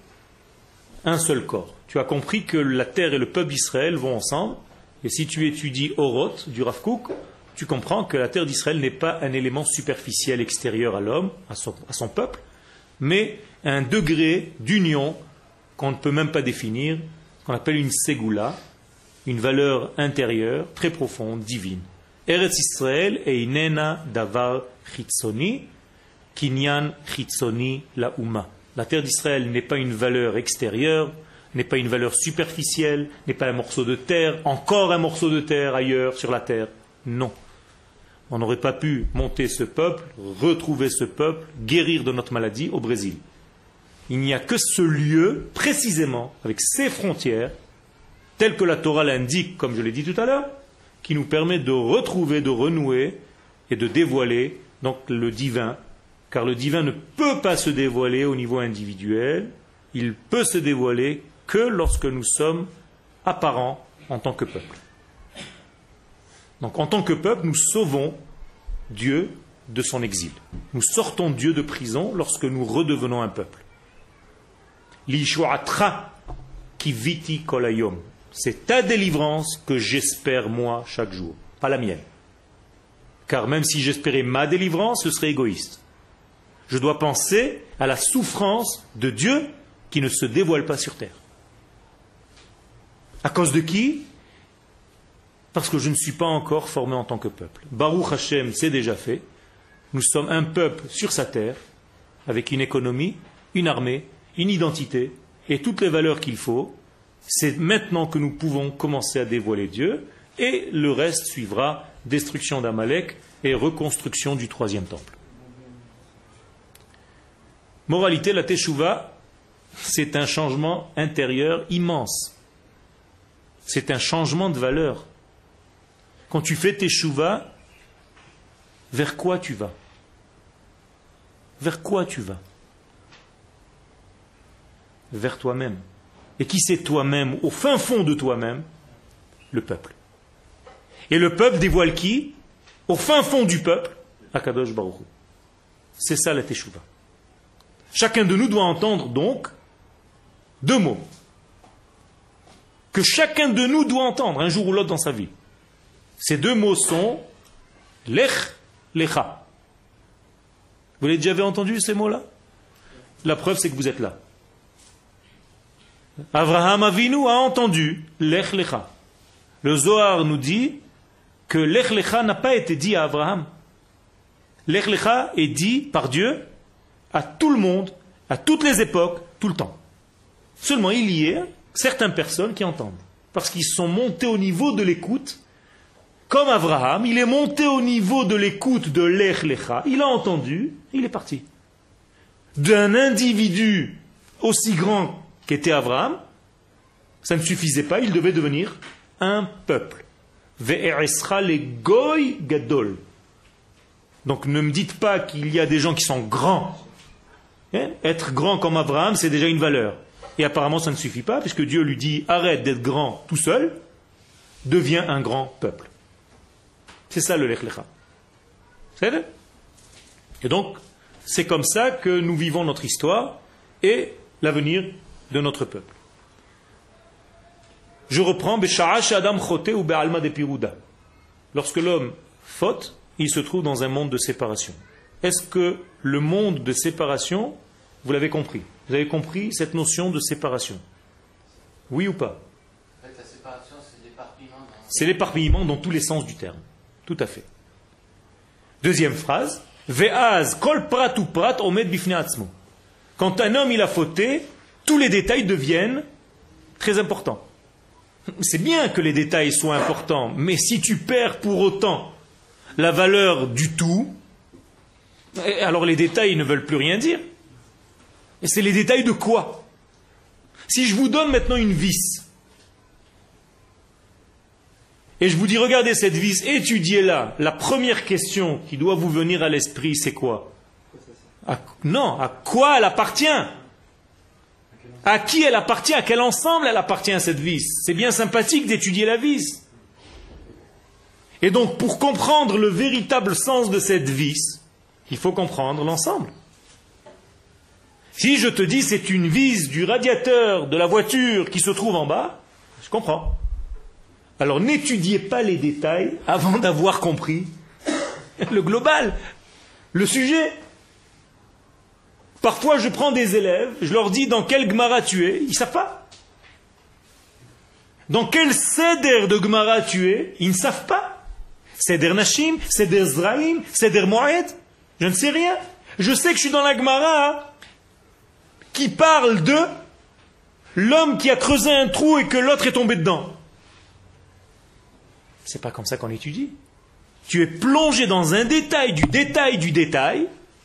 un seul corps. Tu as compris que la terre et le peuple d'Israël vont ensemble. Et si tu étudies Oroth du Rav Kook, tu comprends que la terre d'Israël n'est pas un élément superficiel extérieur à l'homme, à son, à son peuple, mais un degré d'union qu'on ne peut même pas définir, qu'on appelle une ségoula, une valeur intérieure, très profonde, divine. Eretz Israël et inena davar chitzoni, kinyan chitzoni la uma. La terre d'Israël n'est pas une valeur extérieure, n'est pas une valeur superficielle, n'est pas un morceau de terre, encore un morceau de terre ailleurs sur la terre. Non. On n'aurait pas pu monter ce peuple, retrouver ce peuple, guérir de notre maladie au Brésil. Il n'y a que ce lieu, précisément, avec ses frontières, tel que la Torah l'indique, comme je l'ai dit tout à l'heure, qui nous permet de retrouver, de renouer et de dévoiler donc le divin, car le divin ne peut pas se dévoiler au niveau individuel, il peut se dévoiler que lorsque nous sommes apparents en tant que peuple. Donc en tant que peuple, nous sauvons Dieu de son exil. Nous sortons Dieu de prison lorsque nous redevenons un peuple. L'ishuatra kiviti kolayom. C'est ta délivrance que j'espère moi chaque jour, pas la mienne. Car même si j'espérais ma délivrance, ce serait égoïste. Je dois penser à la souffrance de Dieu qui ne se dévoile pas sur terre. À cause de qui? Parce que je ne suis pas encore formé en tant que peuple. Baruch Hashem, c'est déjà fait. Nous sommes un peuple sur sa terre, avec une économie, une armée, une identité et toutes les valeurs qu'il faut. C'est maintenant que nous pouvons commencer à dévoiler Dieu, et le reste suivra, destruction d'Amalek et reconstruction du troisième temple. Moralité, la Teshuvah, c'est un changement intérieur immense. C'est un changement de valeur. Quand tu fais Teshuvah, vers quoi tu vas? Vers quoi tu vas? Vers toi-même. Et qui c'est toi-même, au fin fond de toi-même? Le peuple. Et le peuple dévoile qui? Au fin fond du peuple, Akadosh Baruch Hu. C'est ça la Teshuvah. Chacun de nous doit entendre donc deux mots que chacun de nous doit entendre un jour ou l'autre dans sa vie. Ces deux mots sont Lech Lecha. Vous l'avez déjà entendu ces mots-là? La preuve, c'est que vous êtes là. Avraham Avinu a entendu Lech Lecha. Le Zohar nous dit que Lech Lecha n'a pas été dit à Abraham. Lech Lecha est dit par Dieu à tout le monde, à toutes les époques, tout le temps. Seulement, il y a certaines personnes qui entendent. Parce qu'ils sont montés au niveau de l'écoute. Comme Abraham, il est monté au niveau de l'écoute de Lech Lecha. Il a entendu, il est parti. D'un individu aussi grand qu'était Abraham, ça ne suffisait pas, il devait devenir un peuple. Ve'eresra le goy gadol. Donc ne me dites pas qu'il y a des gens qui sont grands. Hein? Être grand comme Abraham, c'est déjà une valeur. Et apparemment, ça ne suffit pas, puisque Dieu lui dit, arrête d'être grand tout seul, deviens un grand peuple. C'est ça le Lech Lecha. C'est vrai? Et donc, c'est comme ça que nous vivons notre histoire et l'avenir de notre peuple. Je reprends, ou lorsque l'homme faute, il se trouve dans un monde de séparation. Est-ce que le monde de séparation, vous l'avez compris? Vous avez compris cette notion de séparation? Oui ou pas? En fait, la séparation, c'est l'éparpillement. Dans... C'est l'éparpillement dans tous les sens du terme. Tout à fait. Deuxième phrase. Ve'az kol prat ou prat omed bifnei atzmo. Quand un homme il a fauté, tous les détails deviennent très importants. C'est bien que les détails soient importants, mais si tu perds pour autant la valeur du tout, alors les détails ne veulent plus rien dire. Et c'est les détails de quoi? Si je vous donne maintenant une vis, et je vous dis, regardez cette vis, étudiez-la, la première question qui doit vous venir à l'esprit, c'est quoi? À, non, à quoi elle appartient? À qui elle appartient? À quel ensemble elle appartient, cette vis? C'est bien sympathique d'étudier la vis. Et donc, pour comprendre le véritable sens de cette vis, il faut comprendre l'ensemble. Si je te dis c'est une vis du radiateur de la voiture qui se trouve en bas, je comprends. Alors n'étudiez pas les détails avant d'avoir compris le global, le sujet. Parfois je prends des élèves, je leur dis dans quel Gemara tu es, ils ne savent pas. Dans quel Seder de Gemara tu es, ils ne savent pas. Seder Nashim, Seder Zraim, Seder Moed, je ne sais rien. Je sais que je suis dans la Gemara qui parle de l'homme qui a creusé un trou et que l'autre est tombé dedans. C'est pas comme ça qu'on étudie. Tu es plongé dans un détail du détail du détail,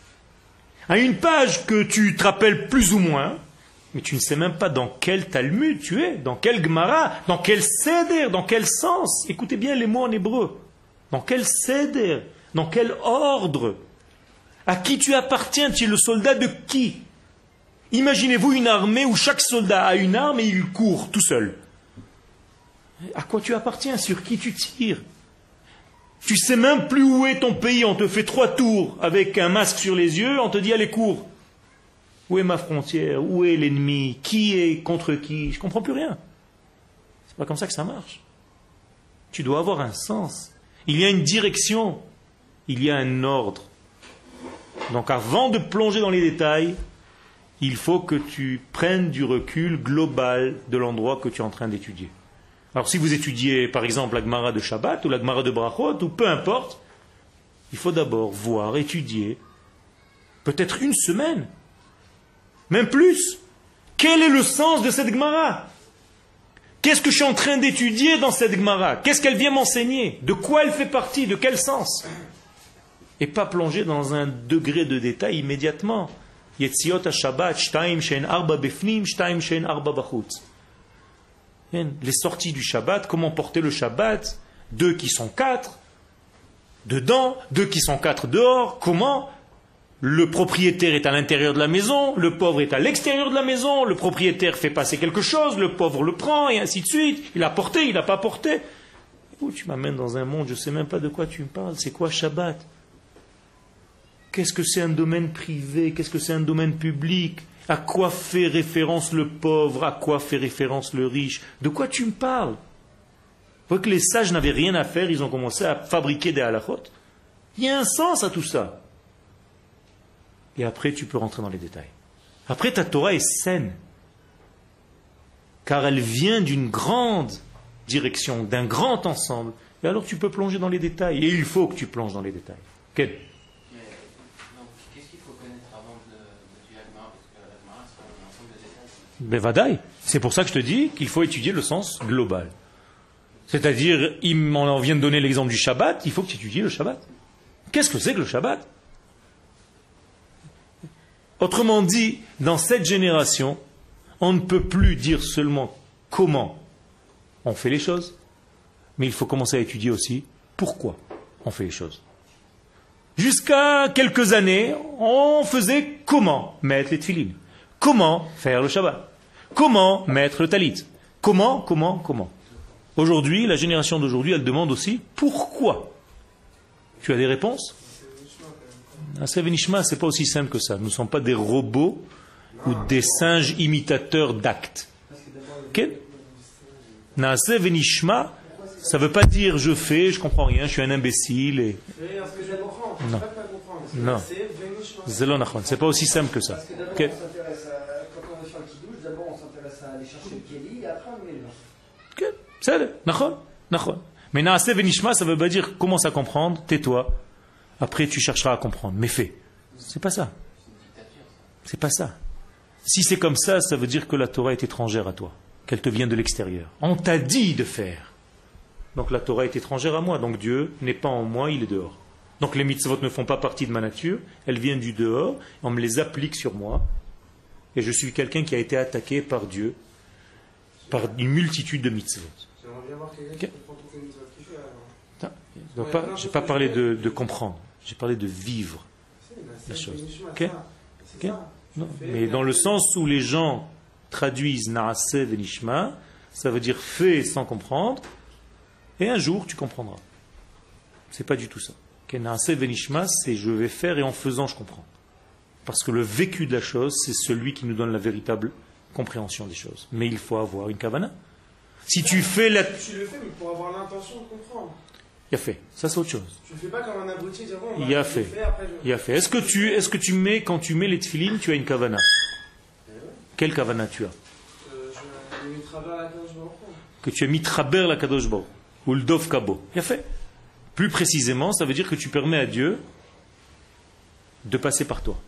à une page que tu te rappelles plus ou moins, mais tu ne sais même pas dans quel Talmud tu es, dans quel Gemara, dans quel Seder, dans quel sens. Écoutez bien les mots en hébreu. Dans quel Seder, dans quel ordre. À qui tu appartiens? Tu es le soldat de qui? Imaginez-vous une armée où chaque soldat a une arme et il court tout seul. À quoi tu appartiens? Sur qui tu tires? Tu sais même plus où est ton pays. On te fait trois tours avec un masque sur les yeux. On te dit allez cours. Où est ma frontière? Où est l'ennemi? Qui est contre qui? Je ne comprends plus rien. C'est pas comme ça que ça marche. Tu dois avoir un sens. Il y a une direction. Il y a un ordre. Donc avant de plonger dans les détails, il faut que tu prennes du recul global de l'endroit que tu es en train d'étudier. Alors si vous étudiez par exemple la Gemara de Shabbat ou la Gemara de Brachot ou peu importe, il faut d'abord voir, étudier, peut-être une semaine, même plus. Quel est le sens de cette Gemara? Qu'est-ce que je suis en train d'étudier dans cette Gemara? Qu'est-ce qu'elle vient m'enseigner? De quoi elle fait partie? De quel sens? Et pas plonger dans un degré de détail immédiatement. Yetziot ha-Shabbat, shtaim shein arba befnim, shtaim shein arba bachutz. Les sorties du Shabbat, comment porter le Shabbat? Deux qui sont quatre dedans, deux qui sont quatre dehors. Comment? Le propriétaire est à l'intérieur de la maison, le pauvre est à l'extérieur de la maison, le propriétaire fait passer quelque chose, le pauvre le prend, et ainsi de suite. Il a porté, il n'a pas porté. Où tu m'amènes dans un monde, je ne sais même pas de quoi tu me parles. C'est quoi Shabbat? Qu'est-ce que c'est un domaine privé? Qu'est-ce que c'est un domaine public? À quoi fait référence le pauvre? À quoi fait référence le riche? De quoi tu me parles? Vous voyez que les sages n'avaient rien à faire, ils ont commencé à fabriquer des halachot. Il y a un sens à tout ça. Et après, tu peux rentrer dans les détails. Après, ta Torah est saine. Car elle vient d'une grande direction, d'un grand ensemble. Et alors, tu peux plonger dans les détails. Et il faut que tu plonges dans les détails. Quel Mais donc, qu'est-ce qu'il faut connaître avant de, de tuer Agmara? Parce que l'Agmara, c'est un ensemble de détails. Ben vadaï. C'est pour ça que je te dis qu'il faut étudier le sens global. C'est-à-dire, il m'en vient de donner l'exemple du Shabbat, il faut que tu étudies le Shabbat. Qu'est-ce que c'est que le Shabbat? Autrement dit, dans cette génération, on ne peut plus dire seulement comment on fait les choses, mais il faut commencer à étudier aussi pourquoi on fait les choses. Jusqu'à quelques années, on faisait comment mettre les tefilines, comment faire le Shabbat, comment mettre le talit, comment, comment, comment. Aujourd'hui, la génération d'aujourd'hui, elle demande aussi pourquoi. Tu as des réponses? Na'aseh v'nishma, c'est pas aussi simple que ça. Nous ne sommes pas des robots ou des singes imitateurs d'actes. Okay? Na'aseh v'nishma, ça ne veut pas dire je fais, je comprends rien, je suis un imbécile. Et... Non. Non. C'est lo nachon. C'est pas aussi simple que ça. Okay? Quand on va faire le kidouche, d'abord on s'intéresse à aller chercher le kéli et après on met le vin. Okay. C'est nachon, nachon. Mais na'aseh v'nishma, ça veut pas dire commence à comprendre, tais-toi. Après, tu chercheras à comprendre. Mais fais. C'est pas ça. C'est pas ça. Si c'est comme ça, ça veut dire que la Torah est étrangère à toi, qu'elle te vient de l'extérieur. On t'a dit de faire. Donc la Torah est étrangère à moi. Donc Dieu n'est pas en moi, il est dehors. Donc les mitzvot ne font pas partie de ma nature. Elles viennent du dehors. On me les applique sur moi. Et je suis quelqu'un qui a été attaqué par Dieu, par une multitude de mitzvot. J'aimerais bien voir quelqu'un Okay. qui comprend toutes les mitzvot qu'il fait. alors. Je n'ai pas, j'ai pas parlé de, de comprendre. J'ai parlé de vivre la chose. Okay? Okay? Non. Mais dans le sens où les gens traduisent Na'aseh v'nishma, ça veut dire fais sans comprendre, et un jour tu comprendras. C'est pas du tout ça. Okay? Na'aseh v'nishma, c'est je vais faire et en faisant je comprends. Parce que le vécu de la chose, c'est celui qui nous donne la véritable compréhension des choses. Mais il faut avoir une kavana. Si tu fais la... Tu le fais, mais pour avoir l'intention de comprendre. Il a fait. Ça, c'est autre chose. Tu le fais pas comme un abruti, dire bon, Il bah, a je fait. le fais, après je... Il a fait. Est-ce que tu, est-ce que tu mets, quand tu mets les tefilines, tu as une kavana? Quelle kavana tu as? Euh, je vais travailler à la cage de l'enfant. Que tu as mis traber la kadosh baruch ou le dov kabo. Il a fait. Plus précisément, ça veut dire que tu permets à Dieu de passer par toi.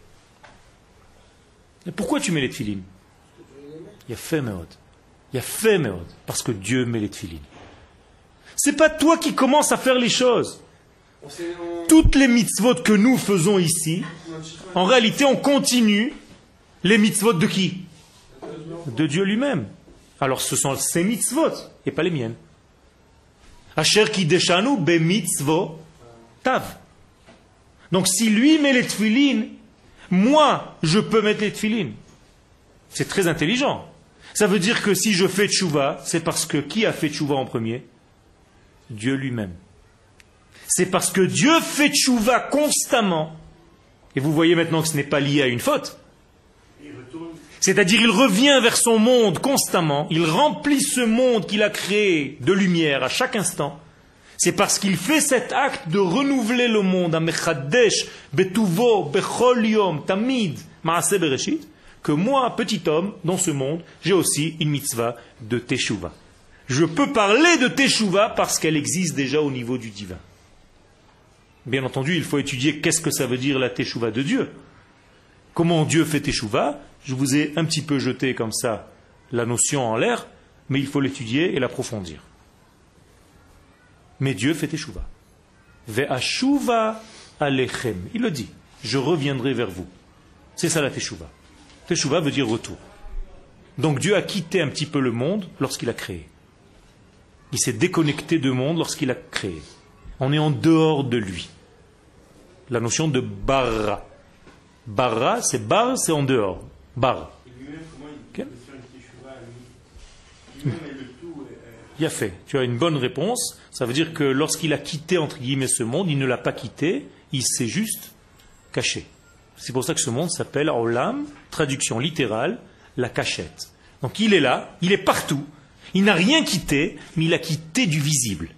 Et pourquoi tu mets les tefilines? Il a fait meod. Il a fait meod. Parce que Dieu met les tefilines. C'est pas toi qui commences à faire les choses. On s'est- on- Toutes les mitzvot que nous faisons ici, en réalité, on continue les mitzvot de qui? De Dieu lui-même. Alors ce sont ces mitzvot, et pas les miennes. Asher kideshanu be mitzvot tav. Donc si lui met les tefilines, moi, je peux mettre les tefilines. C'est très intelligent. Ça veut dire que si je fais tchouva, c'est parce que qui a fait tchouva en premier? Dieu lui-même. C'est parce que Dieu fait tchouva constamment. Et vous voyez maintenant que ce n'est pas lié à une faute. C'est-à-dire il revient vers son monde constamment. Il remplit ce monde qu'il a créé de lumière à chaque instant. C'est parce qu'il fait cet acte de renouveler le monde, Amechadesh, Betuvo, Bechol Yom, Tamid, Maaseh Bereshit, que moi, petit homme, dans ce monde, j'ai aussi une mitzvah de Teshuvah. Je peux parler de Teshuvah parce qu'elle existe déjà au niveau du divin. Bien entendu, il faut étudier qu'est-ce que ça veut dire la Teshuvah de Dieu. Comment Dieu fait Teshuvah? Je vous ai un petit peu jeté comme ça la notion en l'air, mais il faut l'étudier et l'approfondir. Mais Dieu fait Teshuvah. Ve'ashuva alechem. Il le dit. Je reviendrai vers vous. C'est ça la Teshuvah. Teshuvah veut dire retour. Donc Dieu a quitté un petit peu le monde lorsqu'il a créé. Il s'est déconnecté du monde lorsqu'il a créé. On est en dehors de lui. La notion de bara. Bara, c'est bar, c'est en dehors. Bar. Okay. Il a fait. Tu as une bonne réponse. Ça veut dire que lorsqu'il a quitté, entre guillemets, ce monde, il ne l'a pas quitté, il s'est juste caché. C'est pour ça que ce monde s'appelle Olam, traduction littérale, la cachette. Donc il est là, il est partout. Il n'a rien quitté, mais il a quitté du visible.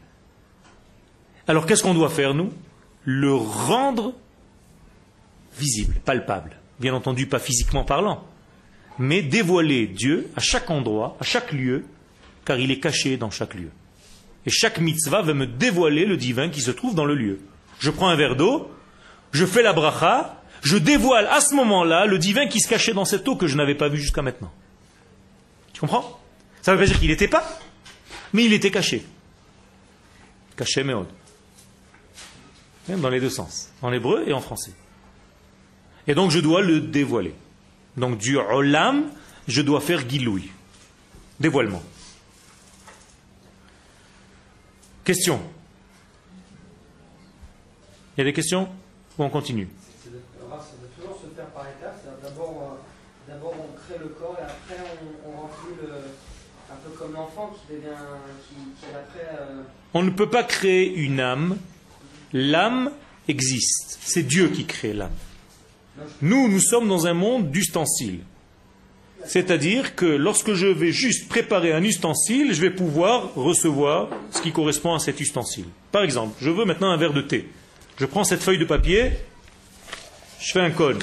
Alors qu'est-ce qu'on doit faire, nous? Le rendre visible, palpable. bien entendu pas physiquement parlant, mais dévoiler Dieu à chaque endroit, à chaque lieu, car il est caché dans chaque lieu. Et chaque mitzvah va me dévoiler le divin qui se trouve dans le lieu. Je prends un verre d'eau, je fais la bracha, je dévoile à ce moment-là le divin qui se cachait dans cette eau que je n'avais pas vu jusqu'à maintenant. Tu comprends? Ça ne veut pas dire qu'il n'était pas, mais il était caché. Caché méod. Dans les deux sens, en hébreu et en français. Et donc je dois le dévoiler. Donc du olam, je dois faire giloui. Dévoilement. Question. Il y a des questions? Ou on continue? Ça doit toujours se faire par étapes. D'abord, euh, d'abord on crée le corps et après on, on remplit le, un peu comme l'enfant qui devient, qui, qui après. Euh... On ne peut pas créer une âme. L'âme existe. C'est Dieu qui crée l'âme. Nous, nous sommes dans un monde d'ustensiles. C'est-à-dire que lorsque je vais juste préparer un ustensile, je vais pouvoir recevoir ce qui correspond à cet ustensile. Par exemple, je veux maintenant un verre de thé. Je prends cette feuille de papier, je fais un cône.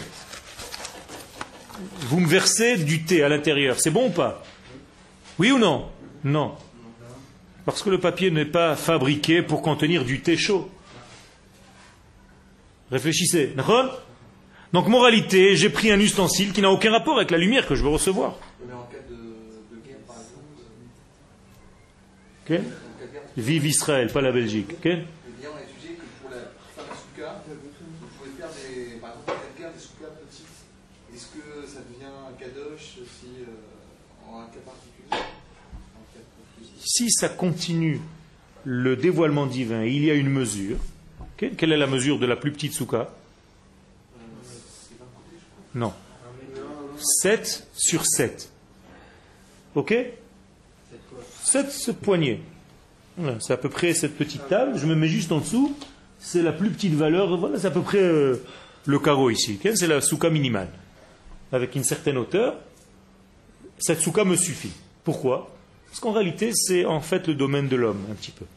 Vous me versez du thé à l'intérieur. C'est bon ou pas? Oui ou non? Non. Parce que le papier n'est pas fabriqué pour contenir du thé chaud. Réfléchissez. Donc, moralité, j'ai pris un ustensile qui n'a aucun rapport avec la lumière que je veux recevoir. Mais en cas de, de guerre, par exemple. Okay. Vive Israël, pas la Belgique. Okay. Eh bien, on a étudié que pour la faire la souka, vous pouvez faire des, par exemple, quelqu'un des soukas petites. Est-ce que ça devient un kadosh si, euh, en un cas particulier? En cas de... Si ça continue le dévoilement divin, il y a une mesure. Okay. Quelle est la mesure de la plus petite souka? Non. sept sur sept. Ok? sept poignées. Voilà, c'est à peu près cette petite table. Je me mets juste en dessous. C'est la plus petite valeur. Voilà, c'est à peu près euh, le carreau ici. Okay? C'est la souka minimale. Avec une certaine hauteur. Cette souka me suffit. Pourquoi? Parce qu'en réalité, c'est en fait le domaine de l'homme, un petit peu.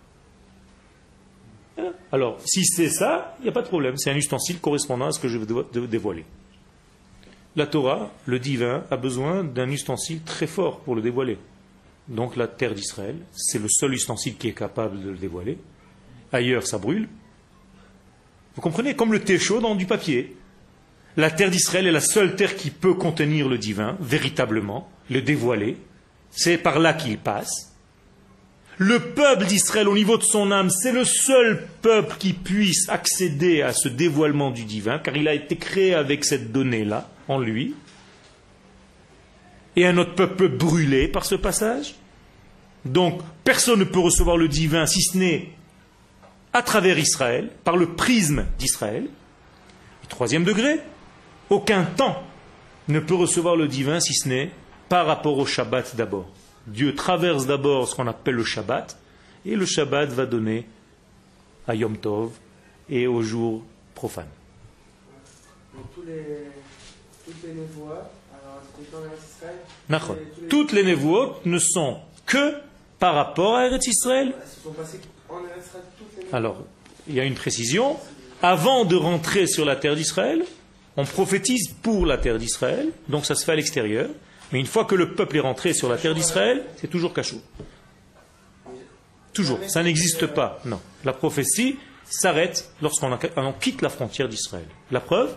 Alors, si c'est ça, il n'y a pas de problème. C'est un ustensile correspondant à ce que je veux dévoiler. La Torah, le divin, a besoin d'un ustensile très fort pour le dévoiler. Donc la terre d'Israël, c'est le seul ustensile qui est capable de le dévoiler. Ailleurs, ça brûle. Vous comprenez? Comme le thé chaud dans du papier. La terre d'Israël est la seule terre qui peut contenir le divin, véritablement, le dévoiler. C'est par là qu'il passe. Le peuple d'Israël, au niveau de son âme, c'est le seul peuple qui puisse accéder à ce dévoilement du divin, car il a été créé avec cette donnée-là, en lui. Et un autre peuple peut brûler par ce passage. Donc, personne ne peut recevoir le divin, si ce n'est à travers Israël, par le prisme d'Israël. Et troisième degré, aucun temps ne peut recevoir le divin, si ce n'est par rapport au Shabbat d'abord. Dieu traverse d'abord ce qu'on appelle le Shabbat, et le Shabbat va donner à Yom Tov et au jour profane. Donc tous les, toutes les névois, alors c'était dans Eretz Israël. Nachon. Toutes les névoot ne sont que par rapport à Eretz Israël. Elles se sont passées en Eretz Israël toutes les névois. Alors, il y a une précision. Avant de rentrer sur la terre d'Israël, on prophétise pour la terre d'Israël, donc ça se fait à l'extérieur. Mais une fois que le peuple est rentré sur la terre d'Israël, c'est toujours cachot. Toujours. Ça n'existe pas. Non. La prophétie s'arrête lorsqu'on on quitte la frontière d'Israël. La preuve?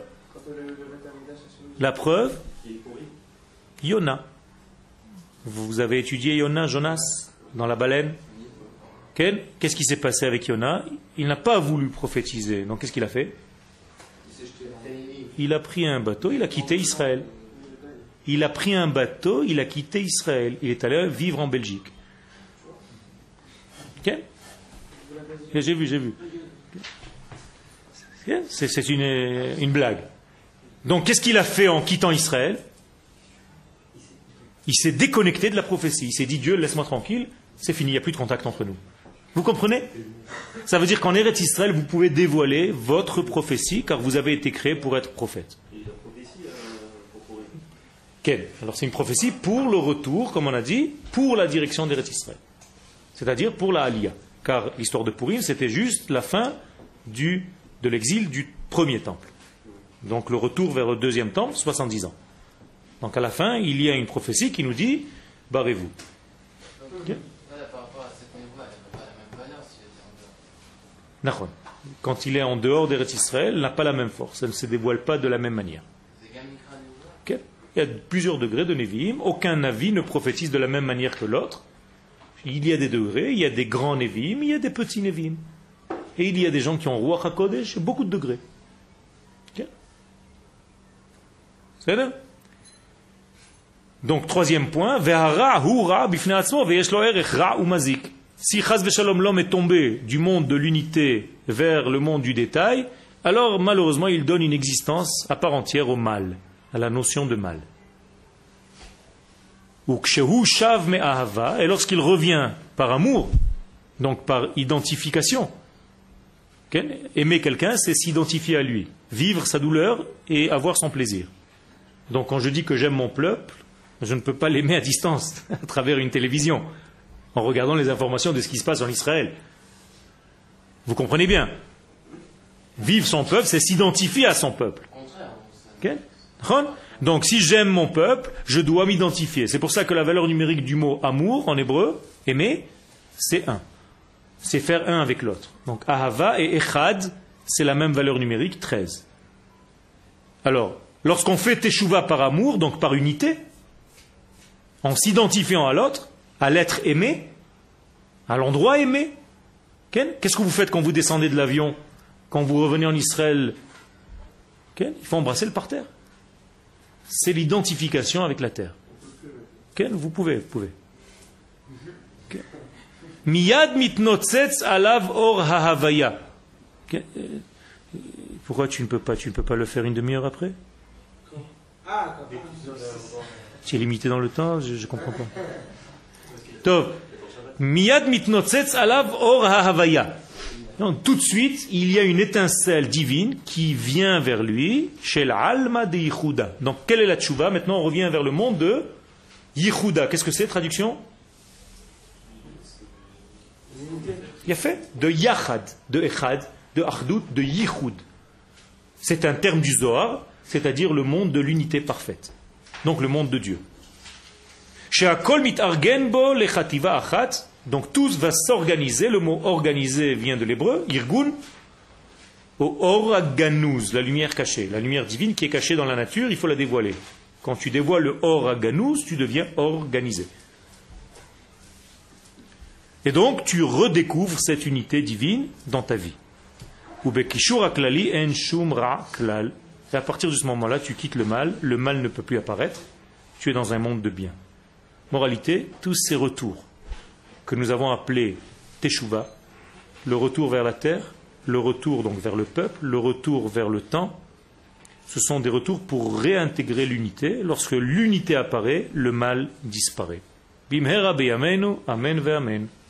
La preuve? Yona. Vous avez étudié Yona, Jonas, dans la baleine? Qu'est-ce qui s'est passé avec Yona? Il n'a pas voulu prophétiser. Donc qu'est-ce qu'il a fait? Il a pris un bateau, il a quitté Israël. Il a pris un bateau, il a quitté Israël. Il est allé vivre en Belgique. Ok? J'ai vu, j'ai vu. C'est, c'est une, une blague. Donc, qu'est-ce qu'il a fait en quittant Israël? Il s'est déconnecté de la prophétie. Il s'est dit, Dieu, laisse-moi tranquille, c'est fini, il n'y a plus de contact entre nous. Vous comprenez? Ça veut dire qu'en Eretz Israël, vous pouvez dévoiler votre prophétie, car vous avez été créé pour être prophète. Quelle? Alors c'est une prophétie pour le retour, comme on a dit, pour la direction d'Eretz Israël. C'est-à-dire pour la Aliyah. Car l'histoire de Purim, c'était juste la fin du, de l'exil du premier temple. Donc le retour vers le deuxième temple, soixante-dix ans. Donc à la fin, il y a une prophétie qui nous dit, barrez-vous. Okay. Voilà, par rapport à cette niveau-là, elle n'a pas la même valeur si elle est en dehors. Quand il est en dehors d'Eretz Israël, elle n'a pas la même force, elle ne se dévoile pas de la même manière. Okay. Il y a plusieurs degrés de Nevi'im, aucun Navi ne prophétise de la même manière que l'autre. Il y a des degrés, il y a des grands Nevi'im, il y a des petits Nevi'im. Et il y a des gens qui ont Ruach HaKodesh, beaucoup de degrés. Okay. C'est là. Donc, troisième point, si Chaz v'Shalom l'homme est tombé du monde de l'unité vers le monde du détail, alors malheureusement il donne une existence à part entière au mal, à la notion de mal. Ou kshehu shav me'ahava, et lorsqu'il revient par amour, donc par identification, okay? Aimer quelqu'un, c'est s'identifier à lui, vivre sa douleur et avoir son plaisir. Donc quand je dis que j'aime mon peuple, je ne peux pas l'aimer à distance, à travers une télévision, en regardant les informations de ce qui se passe en Israël. Vous comprenez bien. Vivre son peuple, c'est s'identifier à son peuple. Okay? Donc si j'aime mon peuple, je dois m'identifier. C'est pour ça que la valeur numérique du mot amour, en hébreu, aimer, c'est un. C'est faire un avec l'autre. Donc ahava et echad, c'est la même valeur numérique, treize. Alors, lorsqu'on fait teshuva par amour, donc par unité, en s'identifiant à l'autre, à l'être aimé, à l'endroit aimé. Qu'est-ce que vous faites quand vous descendez de l'avion, quand vous revenez en Israël? Il faut embrasser le parterre. C'est l'identification avec la terre. Vous pouvez, vous pouvez. Miyad mitnotzetz alav or hahavaya. Pourquoi tu ne peux pas, tu ne peux pas le faire une demi-heure après? Ah, tu es limité dans le temps, je ne comprends pas. Tov. Miyad mitnotzetz alav or hahavaya. Donc, tout de suite, il y a une étincelle divine qui vient vers lui, chez l'alma de Yichuda. Donc, quelle est la tchouva? Maintenant, on revient vers le monde de Yichuda. Qu'est-ce que c'est, traduction? Il y a fait de Yachad, de Echad, de Achdut, de Yichud. C'est un terme du Zohar, c'est-à-dire le monde de l'unité parfaite. Donc, le monde de Dieu. Donc tous va s'organiser, le mot organiser vient de l'hébreu, irgun, au or ganuz, la lumière cachée, la lumière divine qui est cachée dans la nature, il faut la dévoiler. Quand tu dévoiles le or ganuz, tu deviens organisé. Et donc tu redécouvres cette unité divine dans ta vie. Et à partir de ce moment-là, tu quittes le mal, le mal ne peut plus apparaître, tu es dans un monde de bien. Moralité, tous ces retours que nous avons appelés Teshuvah, le retour vers la terre, le retour donc vers le peuple, le retour vers le temps, ce sont des retours pour réintégrer l'unité. Lorsque l'unité apparaît, le mal disparaît. Bimhera beyamenu, amen ve amen.